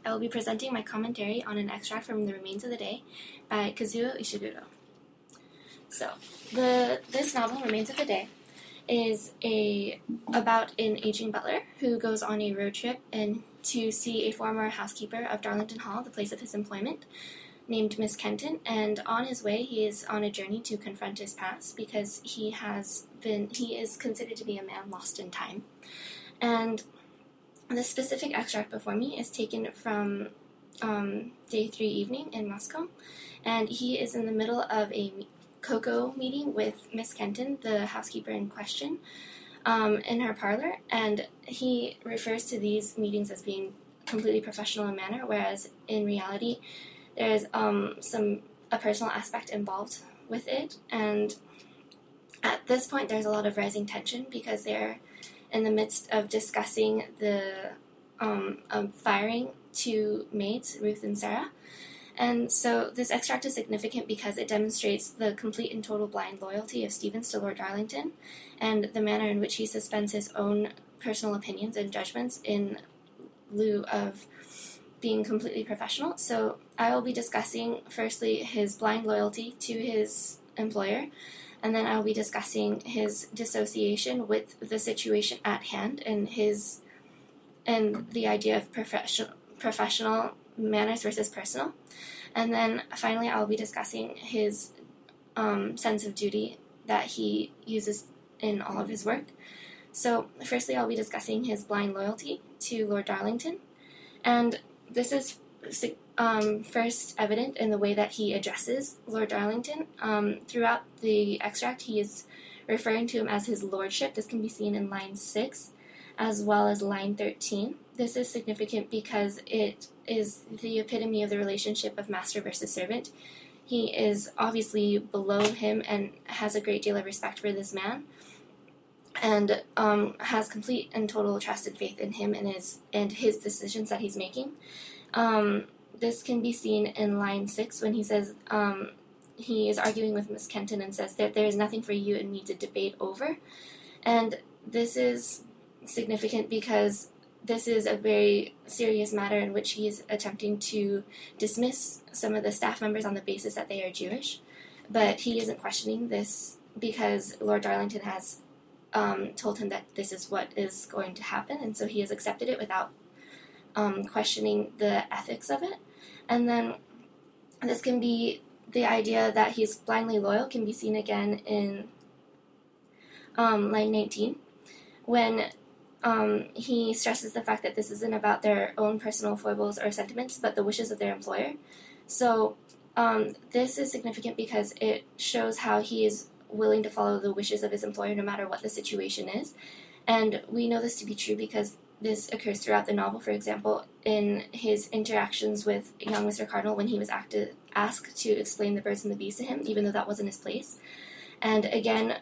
I will be presenting my commentary on an extract from The Remains of the Day by Kazuo Ishiguro. So, this novel, Remains of the Day, is about an aging butler who goes on a road trip and to see a former housekeeper of Darlington Hall, the place of his employment, named Miss Kenton, and on his way he is on a journey to confront his past because he is considered to be a man lost in time. And the specific extract before me is taken from day 3 evening in Moscow, and he is in the middle of a cocoa meeting with Miss Kenton, the housekeeper in question, in her parlor, and he refers to these meetings as being completely professional in manner, whereas in reality there's a personal aspect involved with it, and at this point there's a lot of rising tension because they're in the midst of discussing the firing 2 maids, Ruth and Sarah. And so this extract is significant because it demonstrates the complete and total blind loyalty of Stevens to Lord Darlington and the manner in which he suspends his own personal opinions and judgments in lieu of being completely professional. So I will be discussing firstly his blind loyalty to his employer, and then I will be discussing his dissociation with the situation at hand and the idea of professional manners versus personal. And then finally I will be discussing his sense of duty that he uses in all of his work. So firstly I'll be discussing his blind loyalty to Lord Darlington, and this is first evident in the way that he addresses Lord Darlington. Throughout the extract, he is referring to him as his lordship. This can be seen in line 6 as well as line 13. This is significant because it is the epitome of the relationship of master versus servant. He is obviously below him and has a great deal of respect for this man, and has complete and total trust and faith in him and his decisions that he's making. This can be seen in line 6 when he says he is arguing with Miss Kenton and says that there is nothing for you and me to debate over. And this is significant because this is a very serious matter in which he is attempting to dismiss some of the staff members on the basis that they are Jewish. But he isn't questioning this because Lord Darlington has told him that this is what is going to happen, and so he has accepted it without questioning the ethics of it. And then this can be the idea that he's blindly loyal can be seen again in line 19 when he stresses the fact that this isn't about their own personal foibles or sentiments but the wishes of their employer. So this is significant because it shows how he is willing to follow the wishes of his employer no matter what the situation is. And we know this to be true because this occurs throughout the novel. For example, in his interactions with young Mr. Cardinal when he was asked to explain the birds and the bees to him, even though that wasn't his place. And again,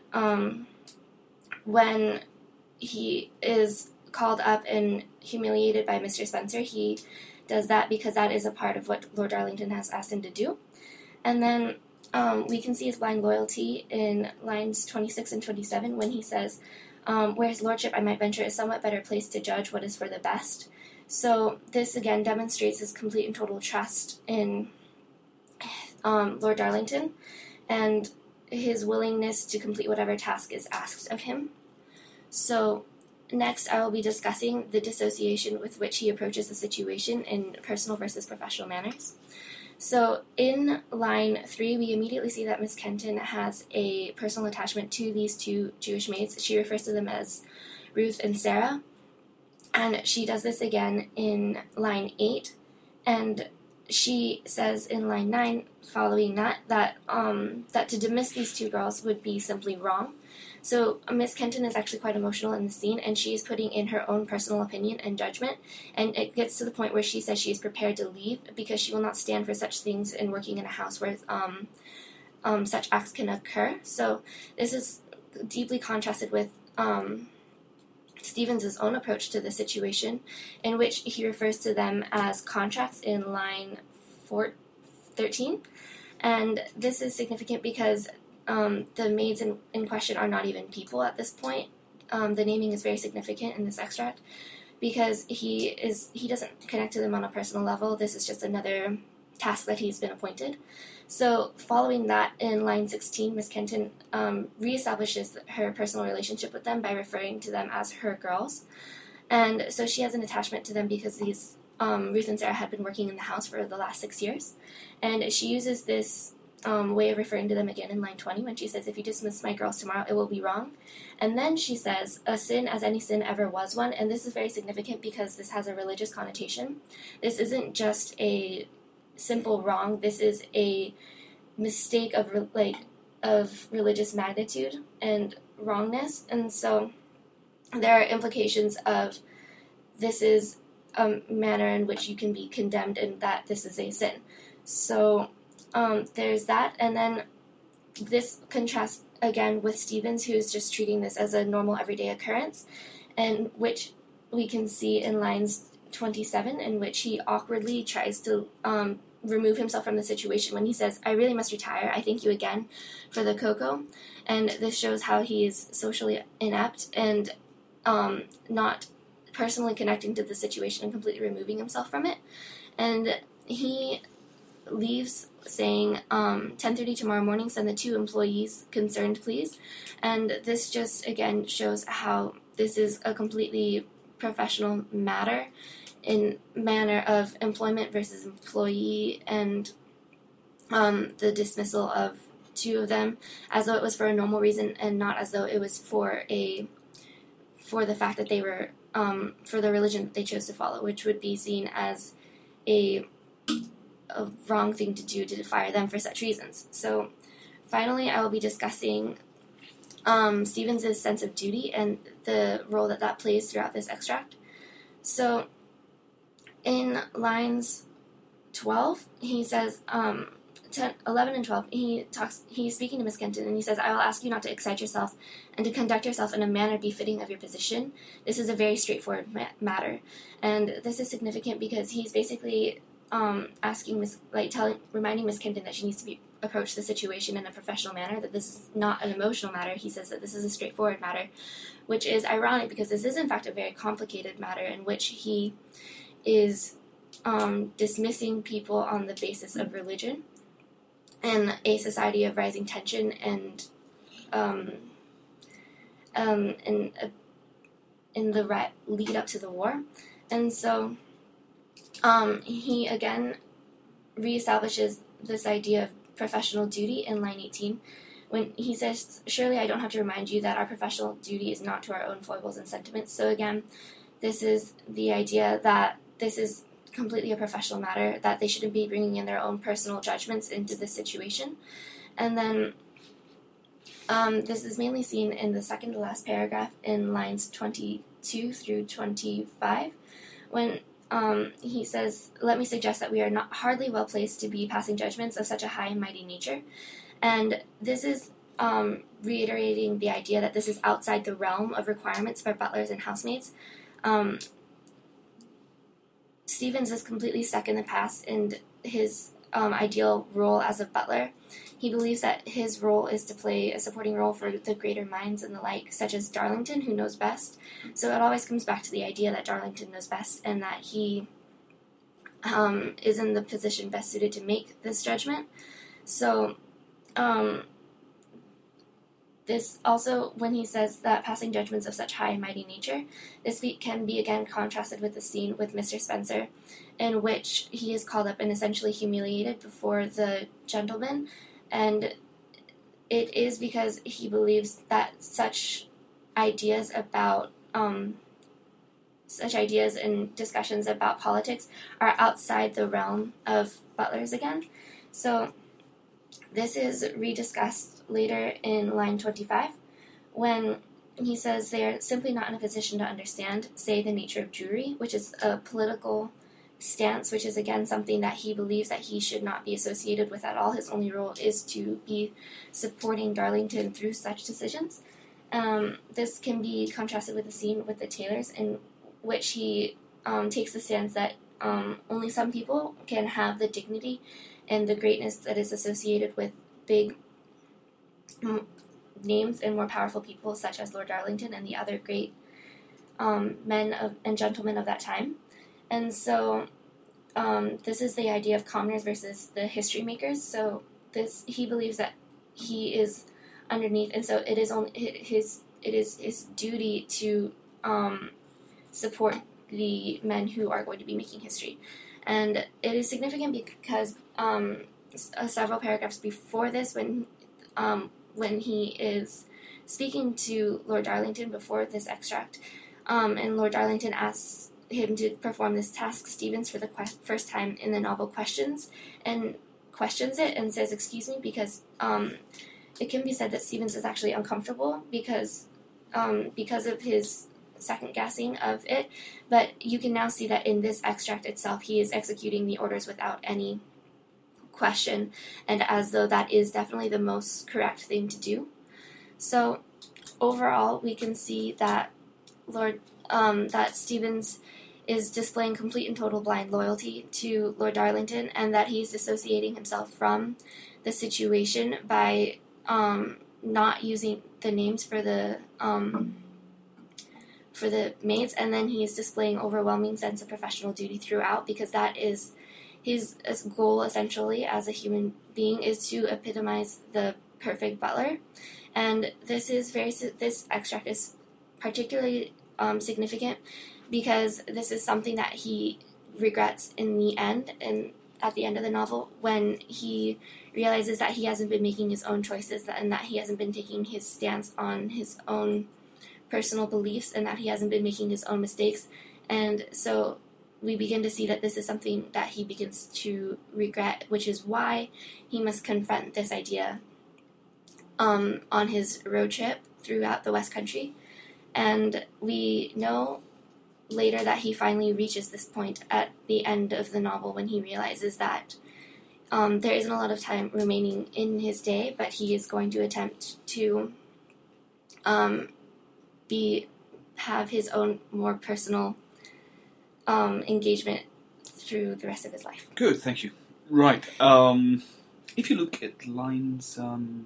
when he is called up and humiliated by Mr. Spencer, he does that because that is a part of what Lord Darlington has asked him to do. And then we can see his blind loyalty in lines 26 and 27 when he says, where his lordship, I might venture, is somewhat better placed to judge what is for the best. So this again demonstrates his complete and total trust in Lord Darlington and his willingness to complete whatever task is asked of him. So next I will be discussing the dissociation with which he approaches the situation in personal versus professional manners. So in line 3, we immediately see that Miss Kenton has a personal attachment to these 2 Jewish maids. She refers to them as Ruth and Sarah, and she does this again in line 8, and she says in line 9, following that to dismiss these 2 girls would be simply wrong. So Miss Kenton is actually quite emotional in the scene, and she is putting in her own personal opinion and judgment, and it gets to the point where she says she is prepared to leave because she will not stand for such things in working in a house where such acts can occur. So this is deeply contrasted with Stevens' own approach to the situation, in which he refers to them as contracts in line 13, and this is significant because the maids in question are not even people at this point. The naming is very significant in this extract. because he doesn't connect to them on a personal level. This is just another task that he's been appointed. So following that, in line 16, Miss Kenton reestablishes her personal relationship with them by referring to them as her girls. And so she has an attachment to them because these Ruth and Sarah had been working in the house for the last 6 years. And she uses this way of referring to them again in line 20 when she says, if you dismiss my girls tomorrow, it will be wrong. And then she says, a sin as any sin ever was one. And this is very significant because this has a religious connotation. This isn't just a simple wrong. This is a mistake of religious magnitude and wrongness. And so there are implications of this is a manner in which you can be condemned and that this is a sin. So there's that. And then this contrasts again with Stevens, who's just treating this as a normal everyday occurrence, and which we can see in lines 27, in which he awkwardly tries to remove himself from the situation when he says, I really must retire. I thank you again for the cocoa. And this shows how he is socially inept and not personally connecting to the situation and completely removing himself from it. And he leaves saying, 10:30 tomorrow morning, send the 2 employees concerned, please. And this just, again, shows how this is a completely professional matter in manner of employment versus employee, and the dismissal of 2 of them as though it was for a normal reason and not as though it was for the fact that they were for the religion that they chose to follow, which would be seen as a wrong thing to do to fire them for such reasons. So finally, I will be discussing Stevens' sense of duty and the role that that plays throughout this extract. So in lines 12, he says, 11 and 12, he's speaking to Miss Kenton, and he says, I will ask you not to excite yourself and to conduct yourself in a manner befitting of your position. This is a very straightforward matter. And this is significant because he's basically reminding Miss Kenton that she needs to approach the situation in a professional manner, that this is not an emotional matter. He says that this is a straightforward matter, which is ironic because this is in fact a very complicated matter in which he is dismissing people on the basis of religion in a society of rising tension and in the lead up to the war. And so he again reestablishes this idea of professional duty in line 18 when he says, surely I don't have to remind you that our professional duty is not to our own foibles and sentiments. So again, this is the idea that this is completely a professional matter, that they shouldn't be bringing in their own personal judgments into this situation. And then this is mainly seen in the second to last paragraph in lines 22 through 25, when he says, let me suggest that we are not hardly well placed to be passing judgments of such a high and mighty nature. And this is reiterating the idea that this is outside the realm of requirements for butlers and housemaids. Stevens is completely stuck in the past in his ideal role as a butler. He believes that his role is to play a supporting role for the greater minds and the like, such as Darlington, who knows best. So it always comes back to the idea that Darlington knows best and that he is in the position best suited to make this judgment. So this also, when he says that passing judgments of such high and mighty nature, this can be again contrasted with the scene with Mr. Spencer, in which he is called up and essentially humiliated before the gentleman, and it is because he believes that such ideas and discussions about politics are outside the realm of butlers again. So this is rediscussed later in line 25, when he says they are simply not in a position to understand, say, the nature of Jewry, which is a political stance, which is again something that he believes that he should not be associated with at all. His only role is to be supporting Darlington through such decisions. This can be contrasted with the scene with the Taylors, in which he takes the stance that only some people can have the dignity and the greatness that is associated with big names and more powerful people such as Lord Darlington and the other great and gentlemen of that time. And so this is the idea of commoners versus the history makers. So he believes that he is underneath, and so it is his duty to support the men who are going to be making history. And it is significant because several paragraphs before this, when he is speaking to Lord Darlington before this extract, and Lord Darlington asks him to perform this task, Stevens, for the first time in the novel, questions it and says, "Excuse me," because it can be said that Stevens is actually uncomfortable because of his second guessing of it. But you can now see that in this extract itself, he is executing the orders without any question, and as though that is definitely the most correct thing to do. So overall, we can see that that Stevens is displaying complete and total blind loyalty to Lord Darlington, and that he's dissociating himself from the situation by not using the names for the maids, and then he's displaying overwhelming sense of professional duty throughout, because that is his goal essentially as a human being, is to epitomize the perfect butler. And this extract is particularly significant because this is something that he regrets in the end, and at the end of the novel, when he realizes that he hasn't been making his own choices, and that he hasn't been taking his stance on his own personal beliefs, and that he hasn't been making his own mistakes. And so we begin to see that this is something that he begins to regret, which is why he must confront this idea on his road trip throughout the West Country. And we know later that he finally reaches this point at the end of the novel, when he realizes that there isn't a lot of time remaining in his day, but he is going to attempt to have his own more personal engagement through the rest of his life. Good, thank you. Right. If you look at lines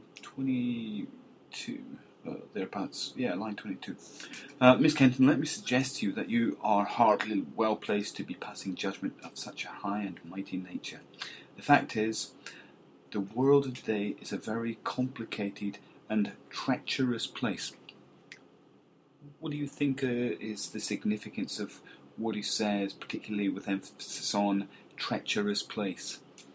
22, thereabouts, line 22. Miss Kenton, let me suggest to you that you are hardly well placed to be passing judgment of such a high and mighty nature. The fact is, the world of today is a very complicated and treacherous place. What do you think is the significance of what he says, particularly with emphasis on treacherous place?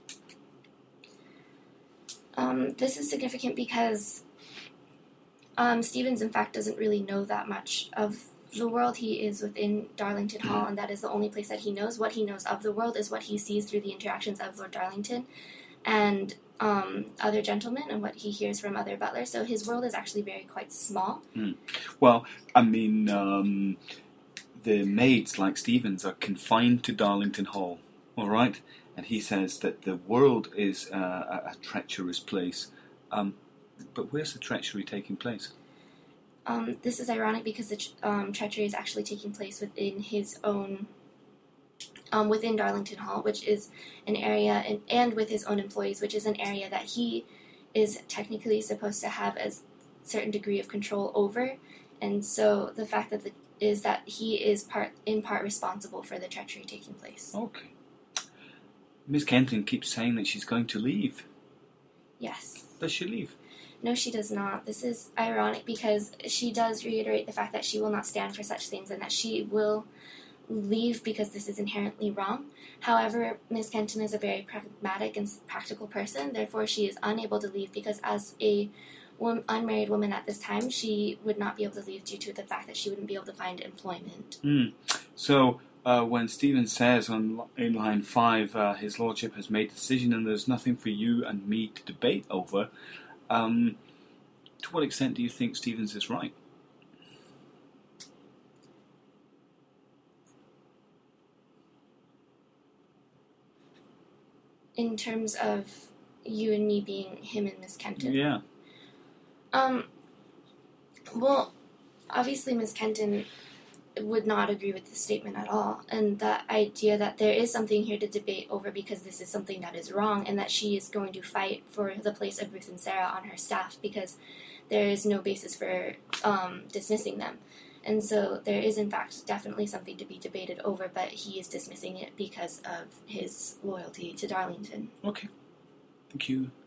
This is significant because Stevens, in fact, doesn't really know that much of the world. He is within Darlington Hall, and that is the only place that he knows. What he knows of the world is what he sees through the interactions of Lord Darlington and other gentlemen, and what he hears from other butlers. So his world is actually quite small. Well, I mean, the maids, like Stevens, are confined to Darlington Hall, all right? And he says that the world is a treacherous place. But where's the treachery taking place? This is ironic because the treachery is actually taking place within his own, within Darlington Hall, which is an area, and with his own employees, which is an area that he is technically supposed to have a certain degree of control over. And so the fact that is that he is in part responsible for the treachery taking place. Okay. Miss Kenton keeps saying that she's going to leave. Yes. Does she leave? No, she does not. This is ironic because she does reiterate the fact that she will not stand for such things, and that she will leave because this is inherently wrong. However, Miss Kenton is a very pragmatic and practical person, therefore she is unable to leave because as a unmarried woman at this time, she would not be able to leave due to the fact that she wouldn't be able to find employment. So when Stephen says in line 5, his lordship has made a decision and there's nothing for you and me to debate over, to what extent do you think Stevens is right? In terms of you and me being him and Miss Kenton? Yeah. Well, obviously Miss Kenton would not agree with this statement at all, and the idea that there is something here to debate over because this is something that is wrong, and that she is going to fight for the place of Ruth and Sarah on her staff because there is no basis for dismissing them. And so there is, in fact, definitely something to be debated over, but he is dismissing it because of his loyalty to Darlington. Okay. Thank you.